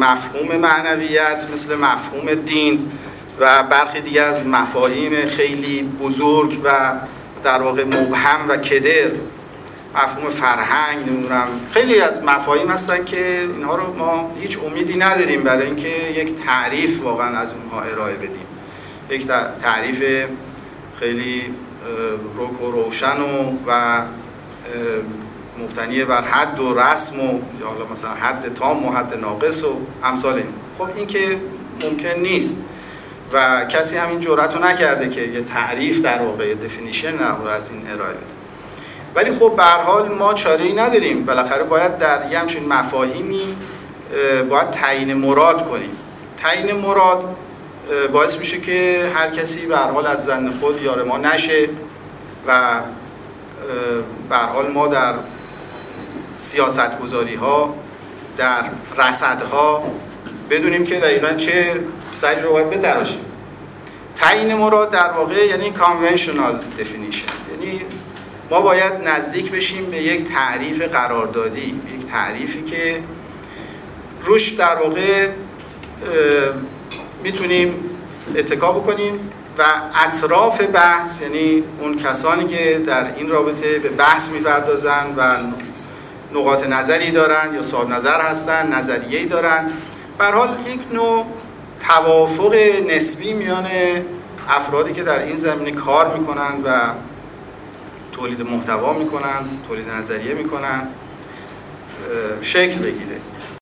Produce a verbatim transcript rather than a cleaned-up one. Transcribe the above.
مفهوم معنویت مثل مفهوم دین و برخی دیگه از مفاهیم خیلی بزرگ و در واقع مبهم و کدر، مفهوم فرهنگ، نمیدونم خیلی از مفاهیم هستن که اینها رو ما هیچ امیدی نداریم برای اینکه یک تعریف واقعا از اونها ارائه بدیم، یک تعریف خیلی رک و روشن و, و مبتنی بر حد و رسم و یا حالا مثلا حد تام و حد ناقص و امثال این. خب این که ممکن نیست و کسی همین جرأت رو نکرده که یه تعریف در واقع دفینیشن رو از این ارائه بده. ولی خب به هر حال ما چاره‌ای نداریم، بالاخره باید در یه همچین مفاهیمی باید تعیین مراد کنیم. تعیین مراد باعث میشه که هر کسی به هر حال از ظن خود یار ما نشه و به هر حال ما در سیاستگذاری ها، در رصدها بدونیم که دقیقاً چه سری رو باید بتراشیم. تعیین مراد در واقع یعنی conventional definition، یعنی ما باید نزدیک بشیم به یک تعریف قراردادی، یک تعریفی که روش در واقع میتونیم اتکا بکنیم و اطراف بحث، یعنی اون کسانی که در این رابطه به بحث میپردازن و نقاط نظری دارن یا صاحب نظر هستن، نظریه‌ای دارن، به هر حال یک نوع توافق نسبی میان افرادی که در این زمینه کار میکنن و تولید محتوا میکنن، تولید نظریه میکنن شکل بگیره.